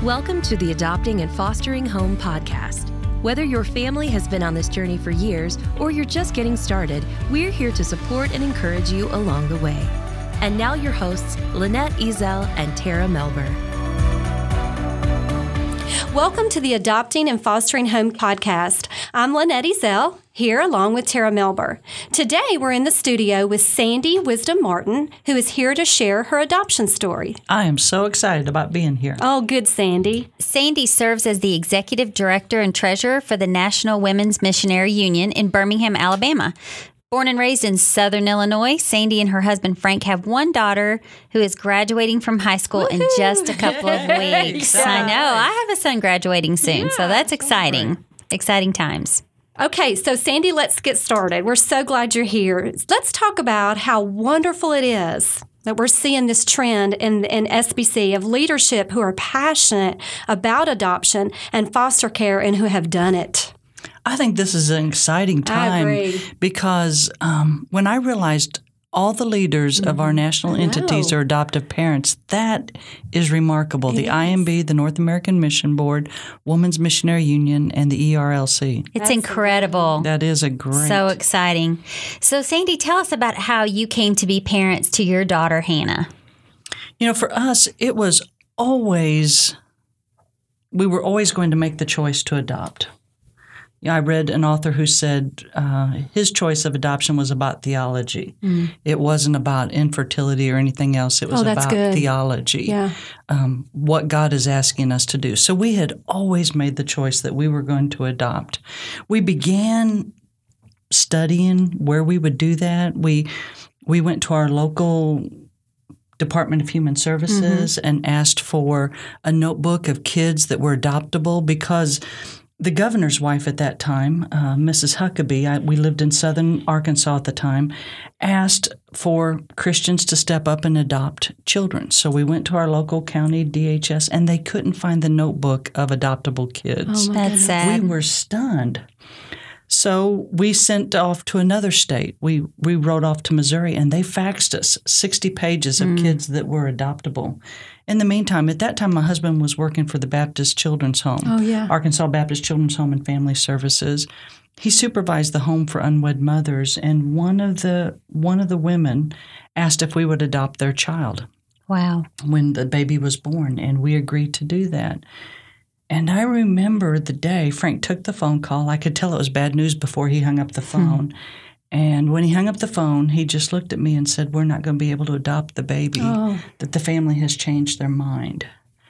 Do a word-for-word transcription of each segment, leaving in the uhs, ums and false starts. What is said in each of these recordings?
Welcome to the Adopting and Fostering Home podcast. Whether your family has been on this journey for years or you're just getting started, we're here to support and encourage you along the way. And now your hosts, Lynette Ezel and Tara Melber. Welcome to the Adopting and Fostering Home podcast. I'm Lynette Ezel, here along with Tara Melber. Today, we're in the studio with Sandy Wisdom Martin, who is here to share her adoption story. I am so excited about being here. Oh, good, Sandy. Sandy serves as the Executive Director and Treasurer for the National Women's Missionary Union in Birmingham, Alabama. Born and raised in Southern Illinois, Sandy and her husband Frank have one daughter who is graduating from high school Woo-hoo! in just a couple of weeks. Yeah. I know. I have a son graduating soon, yeah, so that's exciting. Right. Exciting times. Okay, so Sandy, let's get started. We're so glad you're here. Let's talk about how wonderful it is that we're seeing this trend in, in S B C of leadership who are passionate about adoption and foster care and who have done it. I think this is an exciting time I agree. because um, when I realized all the leaders mm-hmm. of our national entities are adoptive parents, that is remarkable. It the is. I M B, the North American Mission Board, Women's Missionary Union, and the E R L C. It's That's incredible. That is a great. So exciting. So, Sandy, tell us about how you came to be parents to your daughter, Hannah. You know, for us, it was always, we were always going to make the choice to adopt. I read an author who said uh, his choice of adoption was about theology. Mm. It wasn't about infertility or anything else. It was oh, that's about good. theology, yeah. um, what God is asking us to do. So we had always made the choice that we were going to adopt. We began studying where we would do that. We we went to our local Department of Human Services mm-hmm. and asked for a notebook of kids that were adoptable because the governor's wife at that time, uh, Missus Huckabee, I, we lived in southern Arkansas at the time, asked for Christians to step up and adopt children. So we went to our local county D H S, and they couldn't find the notebook of adoptable kids. Oh, my That's goodness. sad. We were stunned. So we sent off to another state. We we wrote off to Missouri, and they faxed us sixty pages of mm. kids that were adoptable. In the meantime, at that time, my husband was working for the Baptist Children's Home, oh, yeah. Arkansas Baptist Children's Home and Family Services. He supervised the home for unwed mothers, and one of the one of the women asked if we would adopt their child. Wow. When the baby was born, and we agreed to do that. And I remember the day Frank took the phone call. I could tell it was bad news before he hung up the phone. Hmm. And when he hung up the phone, he just looked at me and said, "We're not going to be able to adopt the baby, oh. that the family has changed their mind."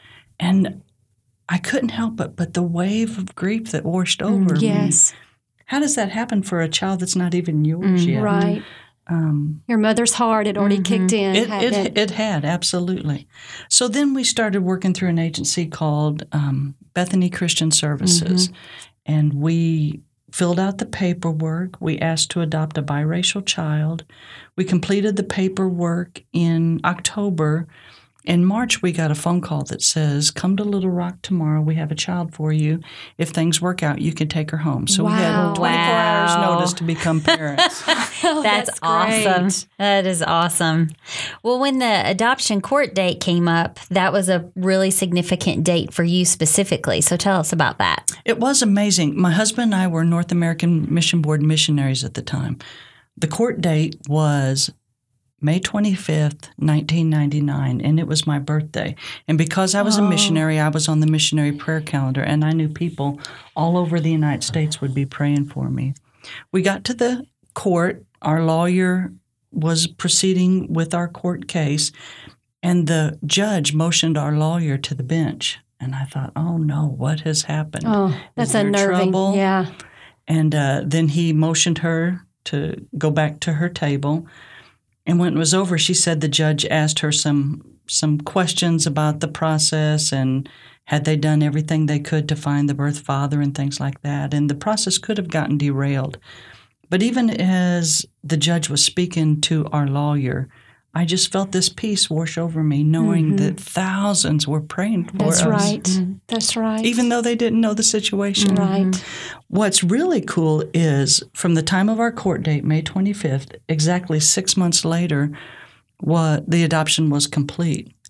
And I couldn't help it, but the wave of grief that washed over mm, yes. me. How does that happen for a child that's not even yours mm, yet? Right. Um, Your mother's heart had already mm-hmm. kicked in. It, hadn't it, it? it had, absolutely. So then we started working through an agency called um, Bethany Christian Services, mm-hmm. and we filled out the paperwork. We asked to adopt a biracial child. We completed the paperwork in October. In March, we got a phone call that says, "Come to Little Rock tomorrow. We have a child for you. If things work out, you can take her home." So wow. we had twenty-four wow. hours notice to become parents. oh, that's, that's awesome. great. That is awesome. Well, when the adoption court date came up, that was a really significant date for you specifically. So tell us about that. It was amazing. My husband and I were North American Mission Board missionaries at the time. The court date was May twenty-fifth, nineteen ninety-nine, and it was my birthday. And because I was oh. a missionary, I was on the missionary prayer calendar, and I knew people all over the United States would be praying for me. We got to the court. Our lawyer was proceeding with our court case, and the judge motioned our lawyer to the bench. And I thought, oh, no, what has happened? Oh, that's Is there unnerving. trouble? Yeah. And uh, then he motioned her to go back to her table. And when it was over, she said the judge asked her some some questions about the process and had they done everything they could to find the birth father and things like that. And the process could have gotten derailed. But even as the judge was speaking to our lawyer, I just felt this peace wash over me, knowing mm-hmm. that thousands were praying for That's us. That's right. Mm-hmm. That's right. Even though they didn't know the situation. Right. What's really cool is from the time of our court date, May twenty-fifth, exactly six months later, what the adoption was complete.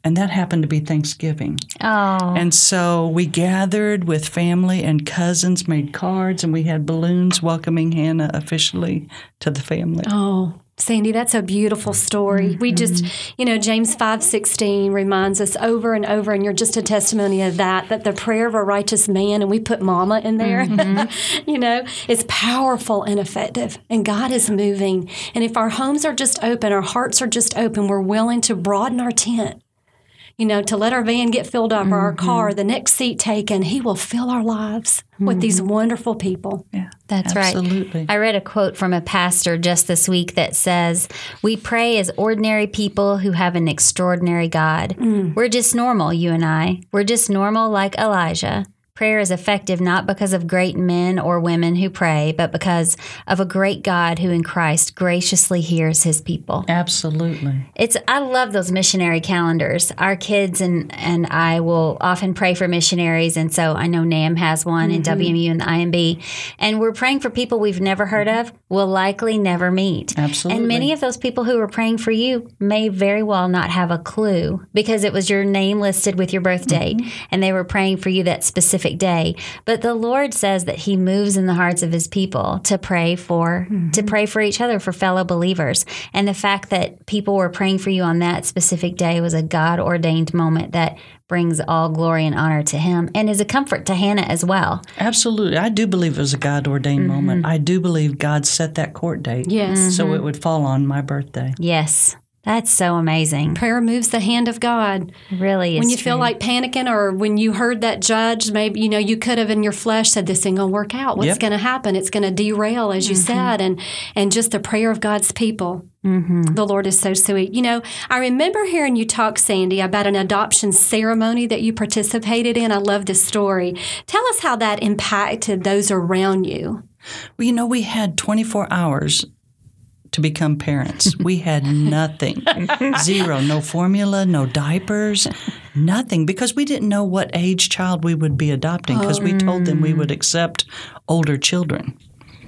And that happened to be Thanksgiving. Oh. And so we gathered with family and cousins, made cards, and we had balloons welcoming Hannah officially to the family. Oh, Sandy, that's a beautiful story. Mm-hmm. We just, you know, James five sixteen reminds us over and over, and you're just a testimony of that, that the prayer of a righteous man, and we put mama in there, mm-hmm. you know, is powerful and effective, and God is moving. And if our homes are just open, our hearts are just open, we're willing to broaden our tent, you know, to let our van get filled up, mm-hmm. or our car, the next seat taken, He will fill our lives mm-hmm. with these wonderful people. Yeah, that's absolutely. right. I read a quote from a pastor just this week that says, "We pray as ordinary people who have an extraordinary God. Mm. We're just normal, you and I. We're just normal like Elijah. Prayer is effective not because of great men or women who pray, but because of a great God who in Christ graciously hears His people." Absolutely. It's I love those missionary calendars. Our kids and, and I will often pray for missionaries, and so I know NAM has one, mm-hmm. and W M U and the I M B, and we're praying for people we've never heard of, will likely never meet. Absolutely. And many of those people who are praying for you may very well not have a clue because it was your name listed with your birth date, mm-hmm. and they were praying for you that specific day. But the Lord says that He moves in the hearts of His people to pray for mm-hmm. to pray for each other, for fellow believers. And the fact that people were praying for you on that specific day was a God-ordained moment that brings all glory and honor to Him and is a comfort to Hannah as well. Absolutely. I do believe it was a God-ordained mm-hmm. moment. I do believe God set that court date yes. mm-hmm. so it would fall on my birthday. Yes. That's so amazing. Prayer moves the hand of God. Really is When you true. feel like panicking, or when you heard that judge, maybe, you know, you could have in your flesh said, this ain't going to work out. What's yep. going to happen? It's going to derail, as you mm-hmm. said. And, and just the prayer of God's people. Mm-hmm. The Lord is so sweet. You know, I remember hearing you talk, Sandy, about an adoption ceremony that you participated in. I love this story. Tell us how that impacted those around you. Well, you know, we had twenty-four hours to become parents. We had nothing. Zero. No formula, no diapers, nothing, because we didn't know what age child we would be adopting, because we told them we would accept older children.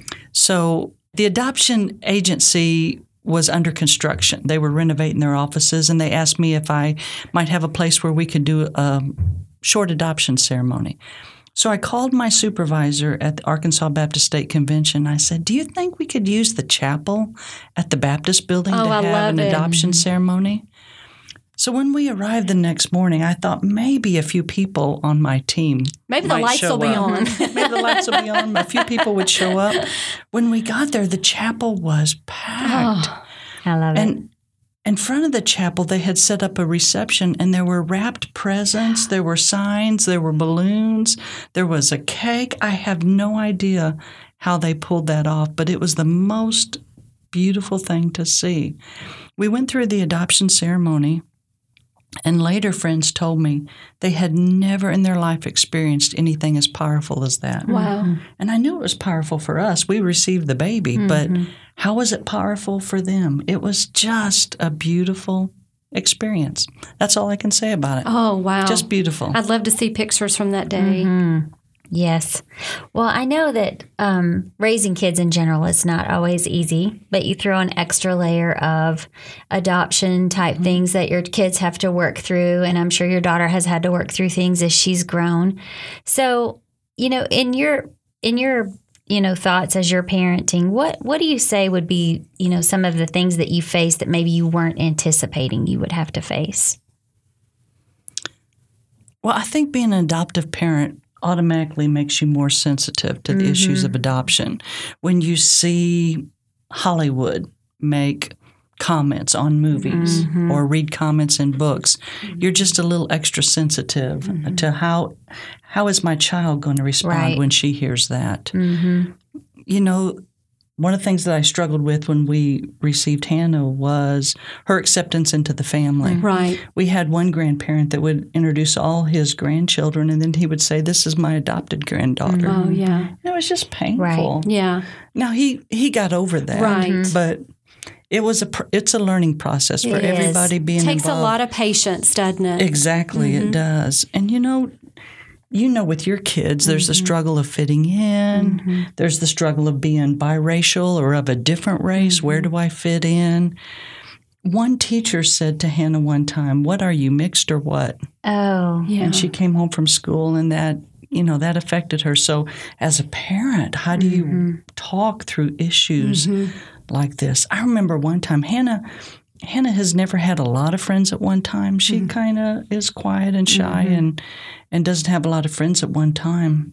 So the adoption agency was under construction. They were renovating their offices, and they asked me if I might have a place where we could do a short adoption ceremony. So I called my supervisor at the Arkansas Baptist State Convention. I said, do you think we could use the chapel at the Baptist building oh, to I have an it. adoption ceremony? So when we arrived the next morning, I thought maybe a few people on my team Maybe the lights will be up. on. Maybe the lights will be on. A few people would show up. When we got there, the chapel was packed. Oh, I love and it. In front of the chapel, they had set up a reception, and there were wrapped presents, there were signs, there were balloons, there was a cake. I have no idea how they pulled that off, but it was the most beautiful thing to see. We went through the adoption ceremony, and later friends told me they had never in their life experienced anything as powerful as that. Wow. And I knew it was powerful for us. We received the baby, mm-hmm. but how was it powerful for them? It was just a beautiful experience. That's all I can say about it. Oh, wow. Just beautiful. I'd love to see pictures from that day. Mm-hmm. Yes. Well, I know that um, raising kids in general is not always easy, but you throw an extra layer of adoption type mm-hmm. things that your kids have to work through. And I'm sure your daughter has had to work through things as she's grown. So, you know, in your, in your, you know, thoughts as you're parenting, what, what do you say would be, you know, some of the things that you faced that maybe you weren't anticipating you would have to face? Well, I think being an adoptive parent automatically makes you more sensitive to the mm-hmm. issues of adoption. When you see Hollywood make comments on movies mm-hmm. or read comments in books, you're just a little extra sensitive mm-hmm. to how how is my child going to respond right. when she hears that. Mm-hmm. You know, one of the things that I struggled with when we received Hannah was her acceptance into the family. Right. We had one grandparent that would introduce all his grandchildren, and then he would say, "This is my adopted granddaughter." Oh, yeah. And it was just painful. Right. Yeah. Now, he, he got over that. Right. But it was a it's a learning process for it everybody is. being It takes involved. a lot of patience, doesn't it? Exactly, mm-hmm. it does. And, you know, You know, with your kids, there's mm-hmm. the struggle of fitting in. Mm-hmm. There's the struggle of being biracial or of a different race. Mm-hmm. Where do I fit in? one teacher said to Hannah one time, "What are you, mixed or what?" Oh, Yeah. And she came home from school, and that, you know, that affected her. So as a parent, how do you Mm-hmm. talk through issues like this? I remember one time, Hannah Hannah has never had a lot of friends at one time. She Mm-hmm. kind of is quiet and shy and, and doesn't have a lot of friends at one time.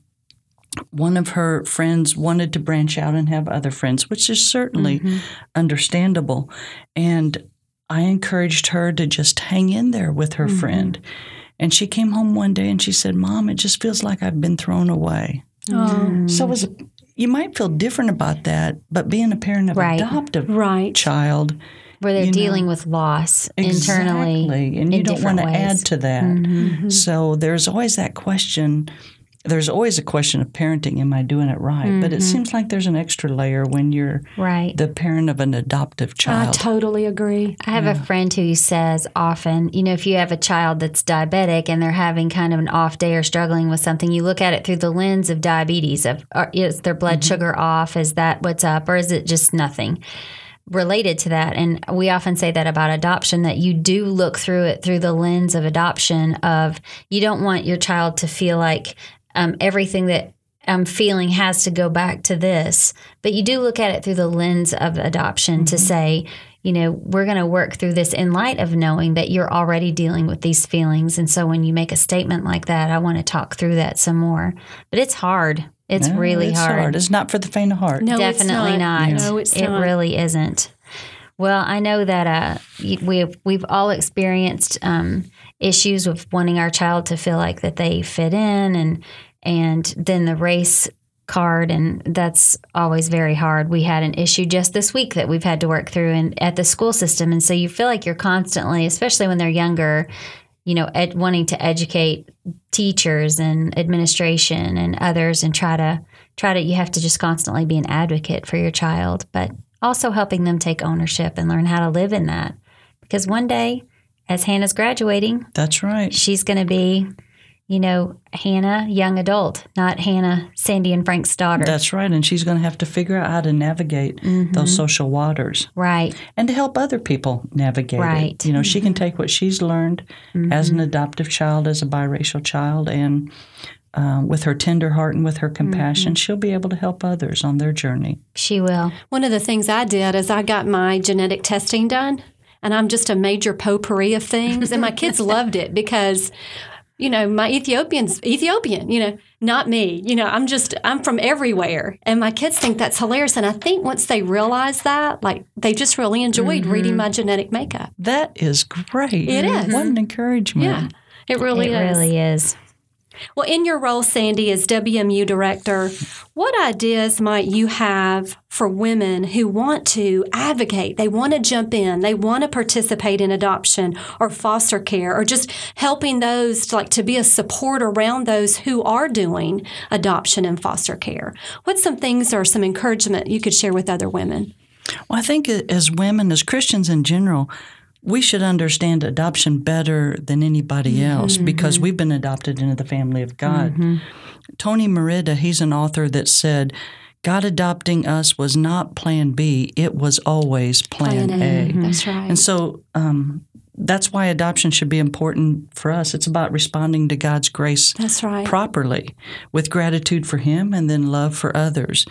One of her friends wanted to branch out and have other friends, which is certainly Mm-hmm. understandable. And I encouraged her to just hang in there with her Mm-hmm. friend. And she came home one day and she said, "Mom, it just feels like I've been thrown away." Oh, So as a, you might feel different about that, but being a parent of Right. an adoptive right. child, where they're you know, dealing with loss internally. exactly, and you in don't want to different ways. add to that. Mm-hmm. So there's always that question. There's always a question of parenting. Am I doing it right? But it seems like there's an extra layer when you're Right. the parent of an adoptive I child. totally agree. I have a friend who says often, you know, if you have a child that's diabetic and they're having kind of an off day or struggling with something, you look at it through the lens of diabetes. Of are, is their blood sugar off? Is that what's up, or is it just nothing related to that? And we often say that about adoption, that you do look through it through the lens of adoption. Of you don't want your child to feel like um, everything that I'm feeling has to go back to this, but you do look at it through the lens of adoption to say, you know, we're going to work through this in light of knowing that you're already dealing with these feelings. And so when you make a statement like that, I want to talk through that some more. But it's hard. It's No, really it's hard. It's not for the faint of heart. No, Definitely it's not. not. No, it's it not. really isn't. Well, I know that uh, y- we've we've all experienced um, issues with wanting our child to feel like that they fit in, and and then the race card, and that's always very hard. We had an issue just this week that we've had to work through in, at the school system, and so you feel like you're constantly, especially when they're younger, you know, ed, wanting to educate teachers and administration and others, and try to try to. You have to just constantly be an advocate for your child, but also helping them take ownership and learn how to live in that. Because one day, as Hannah's graduating, That's right. she's going to be, you know, Hannah, young adult, not Hannah, Sandy and Frank's daughter. That's right. And she's going to have to figure out how to navigate those social waters right. and to help other people navigate Right. it. You know, she can take what she's learned as an adoptive child, as a biracial child, and uh, with her tender heart and with her compassion, she'll be able to help others on their journey. She will. One of the things I did is I got my genetic testing done, and I'm just a major potpourri of things. And my kids loved it because, you know, my Ethiopian's Ethiopian, you know, not me. You know, I'm just, I'm from everywhere. And my kids think that's hilarious. And I think once they realize that, like, they just really enjoyed reading my genetic makeup. That is great. It is. What an encouragement. Yeah, it really it is. really is. Well, in your role, Sandy, as W M U director, what ideas might you have for women who want to advocate? They want to jump in. They want to participate in adoption or foster care, or just helping those to, like, to be a support around those who are doing adoption and foster care. What's some things or some encouragement you could share with other women? Well, I think as women, as Christians in general, we should understand adoption better than anybody else because we've been adopted into the family of God. Mm-hmm. Tony Merida, he's an author that said, God adopting us was not plan B, it was always plan, Plan A. A. That's right. And so um, that's why adoption should be important for us. It's about responding to God's grace That's right. properly with gratitude for Him and then love for others.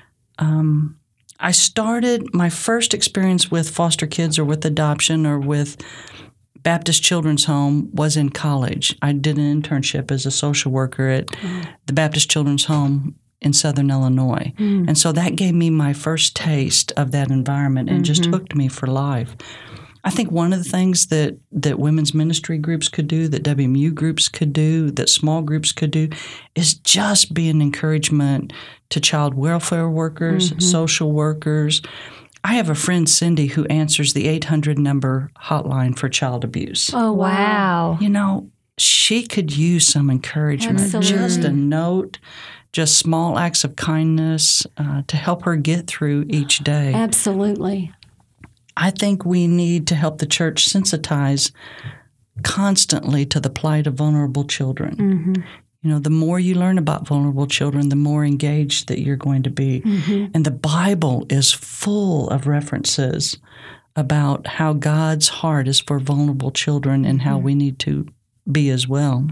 Um, I started my first experience with foster kids or with adoption or with Baptist Children's Home was in college. I did an internship as a social worker at the Baptist Children's Home in Southern Illinois. And so that gave me my first taste of that environment and just hooked me for life. I think one of the things that, that women's ministry groups could do, that W M U groups could do, that small groups could do, is just be an encouragement to child welfare workers, mm-hmm. social workers. I have a friend, Cindy, who answers the eight hundred number hotline for child abuse. Oh, wow. Wow. You know, she could use some encouragement, Absolutely. just a note, just small acts of kindness uh, to help her get through each day. Absolutely. I think we need to help the church sensitize constantly to the plight of vulnerable children. Mm-hmm. You know, the more you learn about vulnerable children, the more engaged that you're going to be. Mm-hmm. And the Bible is full of references about how God's heart is for vulnerable children and how we need to be as well.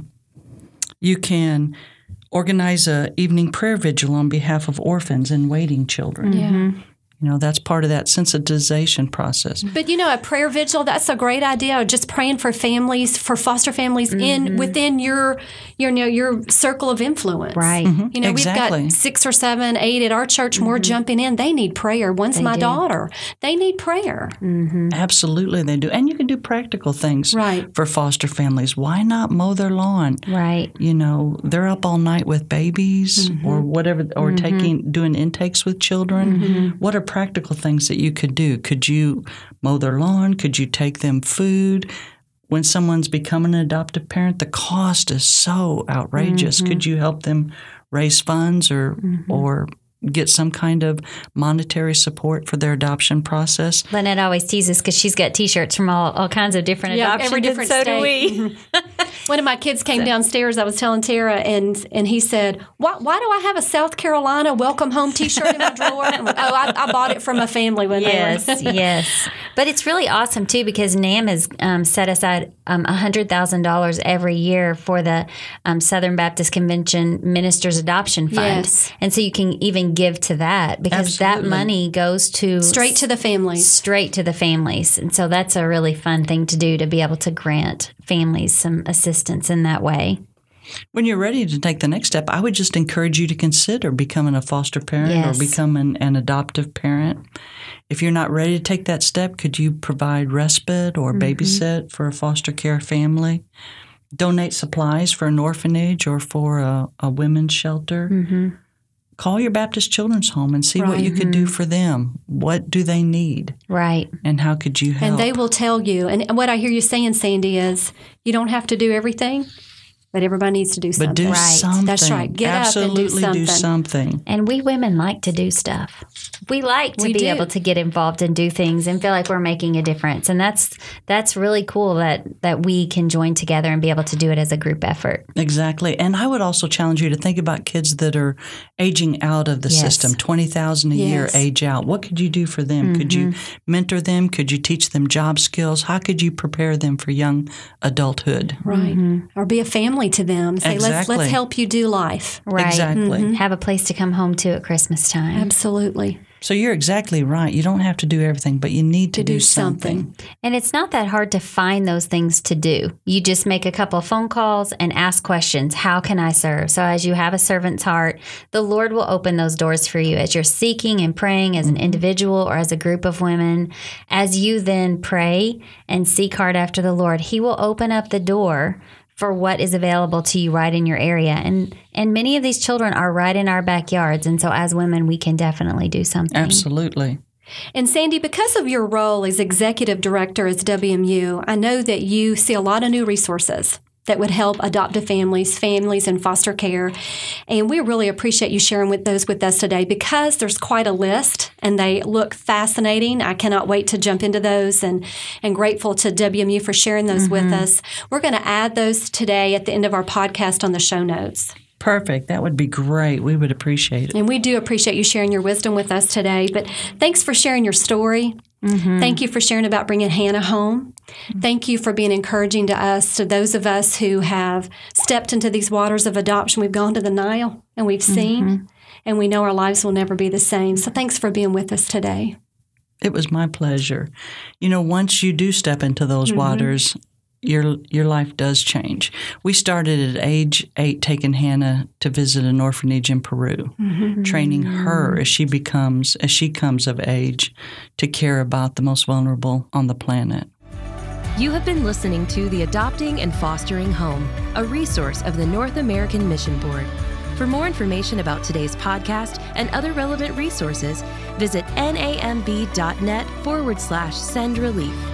You can organize a evening prayer vigil on behalf of orphans and waiting children. Yeah. You know, that's part of that sensitization process. But, you know, a prayer vigil, that's a great idea. Just praying for families, for foster families mm-hmm. in within your, your, you know, your circle of influence. Right. Mm-hmm. You know, exactly. we've got six or seven, eight at our church, more mm-hmm. jumping in. They need prayer. One's They my do. daughter. They need prayer. Mm-hmm. Absolutely, they do. And you can do practical things Right. for foster families. Why not mow their lawn? Right. You know, they're up all night with babies Mm-hmm. or whatever, or Mm-hmm. taking doing intakes with children. Mm-hmm. What are practical things that you could do? Could you mow their lawn? Could you take them food? When someone's becoming an adoptive parent, the cost is so outrageous. Mm-hmm. Could you help them raise funds or Mm-hmm. or get some kind of monetary support for their adoption process? Lynette always teases because she's got T-shirts from all, all kinds of different Yeah, adoptions. every different and so state. do we. One of my kids came downstairs. I was telling Tara, and and he said, "Why, why do I have a South Carolina welcome home T-shirt in my drawer?" I'm like, oh, I, I bought it from a family when Yes, they were. yes. But it's really awesome, too, because NAM has um, set aside um, one hundred thousand dollars every year for the um, Southern Baptist Convention Ministers Adoption Fund. Yes. And so you can even give to that because that Absolutely. money goes to Straight to the families. straight to the families. And so that's a really fun thing to do, to be able to grant families some assistance in that way. When you're ready to take the next step, I would just encourage you to consider becoming a foster parent Yes. or becoming an adoptive parent. If you're not ready to take that step, could you provide respite or Mm-hmm. babysit for a foster care family? Donate supplies for an orphanage or for a, a women's shelter? Mm-hmm. Call your Baptist Children's Home and see what Right. you could do for them. What do they need? Right. And how could you help? And they will tell you. And what I hear you saying, Sandy, is you don't have to do everything, but everybody needs to do something. But do Right. something. That's right. Get up and do Absolutely do something. something. And we women like to do stuff. We like to We be do. able to get involved and do things and feel like we're making a difference. And that's that's really cool that that we can join together and be able to do it as a group effort. Exactly. And I would also challenge you to think about kids that are aging out of the Yes. system, twenty thousand dollars a year Yes. age out. What could you do for them? Mm-hmm. Could you mentor them? Could you teach them job skills? How could you prepare them for young adulthood? Right. Or be a family to them. Say, let's Exactly. let's help you do life. Right. Exactly. Have a place to come home to at Christmas time. Absolutely. So you're exactly right. You don't have to do everything, but you need to, To do something. something. And it's not that hard to find those things to do. You just make a couple of phone calls and ask questions. How can I serve? So as you have a servant's heart, the Lord will open those doors for you as you're seeking and praying as an individual or as a group of women. As you then pray and seek hard after the Lord, He will open up the door for what is available to you right in your area. And and many of these children are right in our backyards. And so as women, we can definitely do something. Absolutely. And Sandy, because of your role as executive director at W M U, I know that you see a lot of new resources that would help adoptive families, families in foster care. And we really appreciate you sharing with those with us today because there's quite a list and they look fascinating. I cannot wait to jump into those and, and grateful to W M U for sharing those Mm-hmm. with us. We're going to add those today at the end of our podcast on the show notes. Perfect. That would be great. We would appreciate it. And we do appreciate you sharing your wisdom with us today. But thanks for sharing your story. Mm-hmm. Thank you for sharing about bringing Hannah home. Thank you for being encouraging to us, to those of us who have stepped into these waters of adoption. We've gone to the Nile and we've seen, Mm-hmm. and we know our lives will never be the same. So thanks for being with us today. It was my pleasure. You know, once you do step into those Mm-hmm. waters, your your life does change. We started at age eight taking Hannah to visit an orphanage in Peru, Mm-hmm. training her as she becomes as she comes of age to care about the most vulnerable on the planet. You have been listening to The Adopting and Fostering Home, a resource of the North American Mission Board. For more information about today's podcast and other relevant resources, visit namb.net forward slash send relief.